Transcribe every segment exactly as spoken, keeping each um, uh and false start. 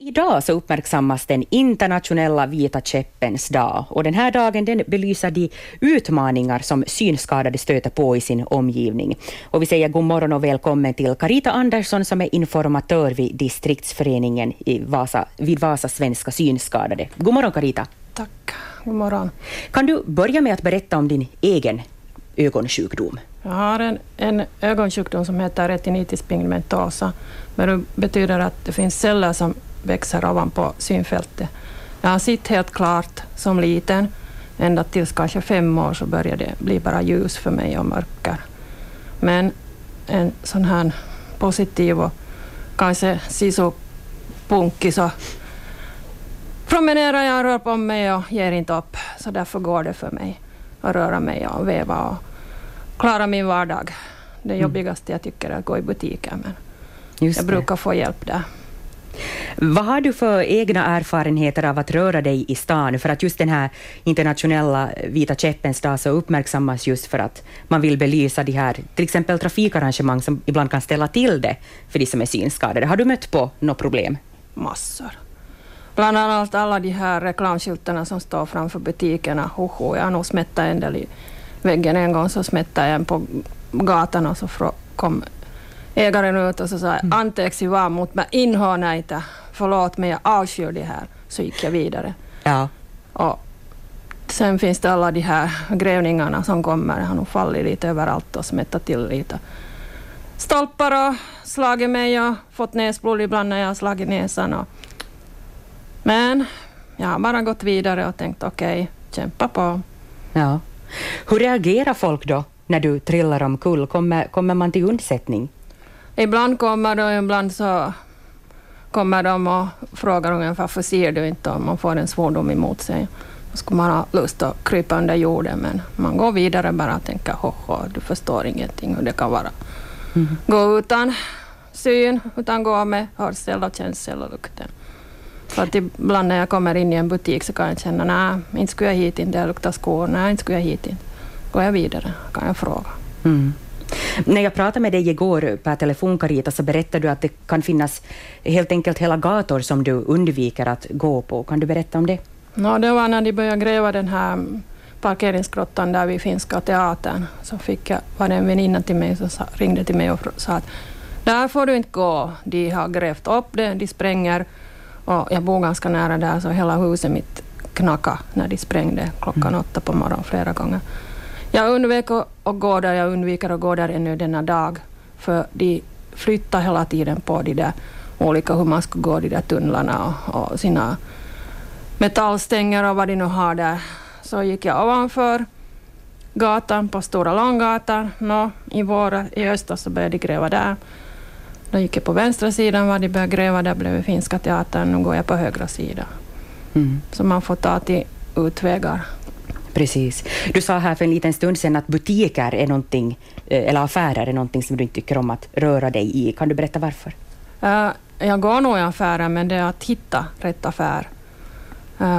Idag så uppmärksammas den internationella vita käppens dag, och den här dagen den belyser de utmaningar som synskadade stöter på i sin omgivning. Och vi säger god morgon och välkommen till Carita Andersson som är informatör vid distriktsföreningen i Vasa, vid Vasa svenska synskadade. God morgon Carita. Tack, god morgon. Kan du börja med att berätta om din egen ögonsjukdom? Jag har en, en ögonsjukdom som heter retinitis pigmentosa. Men det betyder att det finns celler som växer ovanpå synfältet. Jag har sett helt klart som liten. Ända tills kanske fem år så började det bli bara ljus för mig och mörker. Men en sån här positiv och kanske sisopunkig så promenerar jag och rör på mig och ger inte upp. Så därför går det för mig att röra mig och veva och klara min vardag. Det jobbigaste jag tycker är att gå i butiken, men Just jag det. brukar få hjälp där. Vad har du för egna erfarenheter av att röra dig i stan? För att just den här internationella vita käppens dag så uppmärksammas just för att man vill belysa de här, till exempel trafikarrangemang som ibland kan ställa till det för de som är synskadade. Har du mött på något problem? Massor. Bland annat alla de här reklamskyltarna som står framför butikerna. Hoho, jag har nog smättat en del i väggen en gång, så smättade jag en på gatan och så kom ägaren ut och så sa mm. anteeksi vaan, mutta mä inhoan näitä. Förlåt mig, jag avskyr det här. Så gick jag vidare. Ja. Och sen finns det alla de här grävningarna som kommer. Jag har nog fallit lite överallt och smättat till lite stolpar och slagit mig och fått näsblod ibland när jag har slagit näsan. Och men jag har bara gått vidare och tänkt okej, okay, kämpa på. Ja. Hur reagerar folk då när du trillar omkull? Kommer, kommer man till undsättning? Ibland kommer de, ibland så kommer de och frågar ungefär varför ser du inte, om man får en svordom emot sig. Då skulle man ha lust att krypa under jorden, men man går vidare bara och tänker hoho, du förstår ingenting hur det kan vara. Mm. Gå utan syn, utan gå med hörsel och känsel och lukten. För att ibland när jag kommer in i en butik så kan jag känna, nej, inte skulle jag hit inte, det luktar skor, nej, inte skulle jag hit inte. Går jag vidare kan jag fråga. Mm. När jag pratade med dig igår per telefon, Carita, så berättade du att det kan finnas helt enkelt hela gator som du undviker att gå på. Kan du berätta om det? No, det var när de började gräva den här parkeringsgrottan där vid Finska teatern. Så fick jag, var det en väninna till mig som sa, ringde till mig och sa att där får du inte gå. De har grävt upp det, de spränger. Och jag bor ganska nära där, så hela huset mitt knakade när de sprängde klockan mm. åtta på morgonen flera gånger. Jag undvek att gå där, jag undviker att gå där ännu denna dag. För de flyttar hela tiden på de där olika, hur man ska gå de där tunnlarna och, och sina metallstänger och vad de nu har där. Så gick jag ovanför gatan på Stora Långgatan. Nå, i vår, i höstas så började de gräva där. Då gick jag på vänstra sidan, var de började gräva där blev Finska teatern. Nu går jag på högra sidan. Mm. Så man får ta till utvägar. Precis. Du sa här för en liten stund sedan att butiker är någonting, eller affärer är någonting som du inte tycker om att röra dig i. Kan du berätta varför? Uh, jag går nog i affärer, men det är att hitta rätt affär. Uh,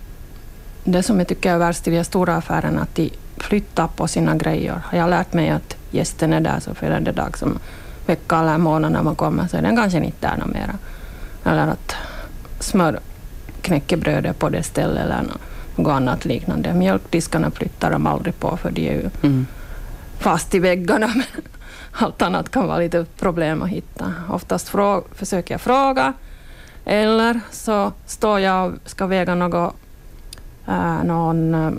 det som jag tycker är värst i de stora affärerna, att de flyttar på sina grejer. Jag har lärt mig att gästen är där så för den dag som vecka eller månad när man kommer så är den kanske inte där något mera. Eller att smör knäckebrödet på det stället eller något annat liknande. Mjölkdiskarna flyttar de aldrig på för de är ju mm. fast i väggarna. Men allt annat kan vara lite problem att hitta. Oftast frå- försöker jag fråga eller så står jag och ska väga något, äh, någon äh,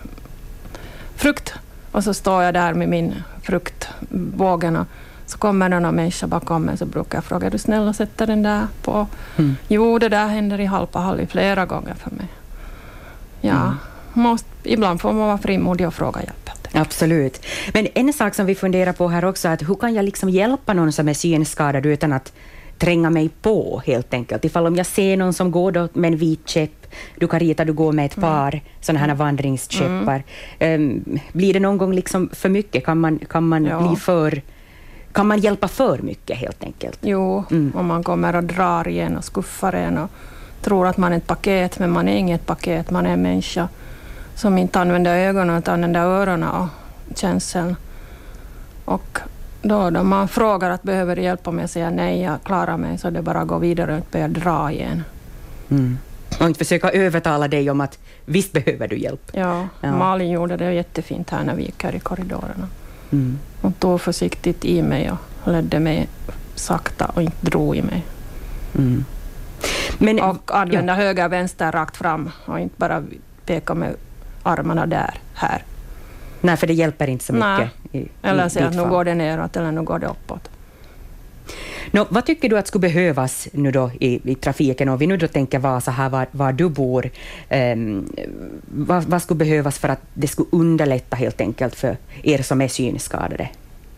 frukt och så står jag där med min fruktvågen och så kommer det någon människa bakom mig så brukar jag fråga, är du snäll och sätta den där på? Mm. Jo, det där händer i Halpahalli flera gånger för mig. Ja, mm. måste, ibland får man vara frimodig och fråga hjälp. Absolut. Men en sak som vi funderar på här också är att hur kan jag liksom hjälpa någon som är synskadad utan att tränga mig på helt enkelt? Ifall om jag ser någon som går då med en vit käpp, du Carita, du går med ett par mm. sådana här vandringskäppar. Mm. Um, blir det någon gång liksom för mycket? Kan man, kan man ja. bli för... Kan man hjälpa för mycket helt enkelt? Jo, mm. om man kommer och drar igen och skuffar en och tror att man är ett paket, men man är inget paket, man är en människa som inte använder ögonen utan använder öronen och känseln. Och då, då man frågar att behöver du hjälp om jag säger nej, jag klarar mig, så det bara går vidare och inte börjar dra igen. Mm. Och inte försöka övertala dig om att visst behöver du hjälp. Ja, ja. Malin gjorde det jättefint här när vi gick här i korridorerna. Mm. Hon tog försiktigt i mig och ledde mig sakta och inte drog i mig. Mm. Men, och använda ja. höger, vänster, rakt fram och inte bara peka med armarna där, här. Nej, för det hjälper inte så mycket. Nej. I, eller i säga att nu går det neråt eller nu går det uppåt. Nå, vad tycker du att skulle behövas nu då i, i trafiken? Och vi nu då tänker Vasa här var, var du bor. Um, vad, vad skulle behövas för att det skulle underlätta helt enkelt för er som är synskadade?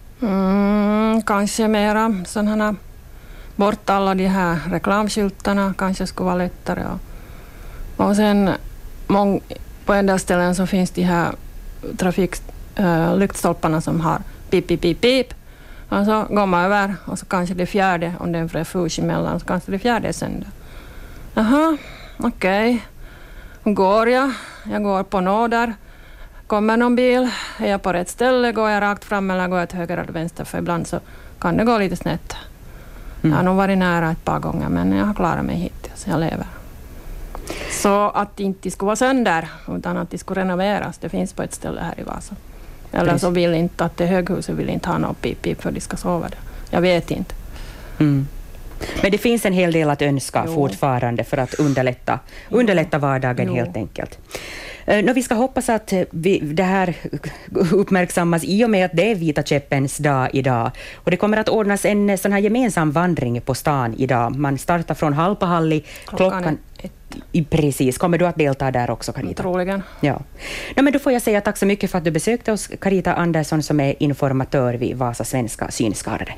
Mm, kanske mera sådana, bort alla de här reklamskyltarna kanske skulle vara lättare. Och, och sen mång, på en del ställen så finns de här trafiklyktstolparna äh, som har pip, pip, pip, pip. Och så går man över och så kanske det fjärde, om det är en refuge emellan, så kanske det fjärde är sönder. Jaha, okej. Okay. Går jag? Jag går på nåder. Kommer någon bil? Är jag på rätt ställe? Går jag rakt fram eller går jag till höger eller vänster? För ibland så kan det gå lite snett. Mm. Jag har nog varit nära ett par gånger, men jag har klarat mig hittills. Jag lever. Så att det inte skulle vara sönder, utan att det skulle renoveras. Det finns på ett ställe här i Vasa. Eller Precis. Så vill inte att det höghuset vill inte ha något pip-pip för de ska sova där. Jag vet inte. Mm. Men det finns en hel del att önska jo. fortfarande för att underlätta, underlätta vardagen jo. helt enkelt. Uh, vi ska hoppas att vi, det här uppmärksammas i och med att det är Vita käppens dag idag. Och det kommer att ordnas en sån här gemensam vandring på stan idag. Man startar från Halpahalli klockan, klockan ett. Precis. Kommer du att delta där också, Carita? Troligen. Ja. No, men då får jag säga tack så mycket för att du besökte oss, Carita Andersson, som är informatör vid Vasa svenska synskadade.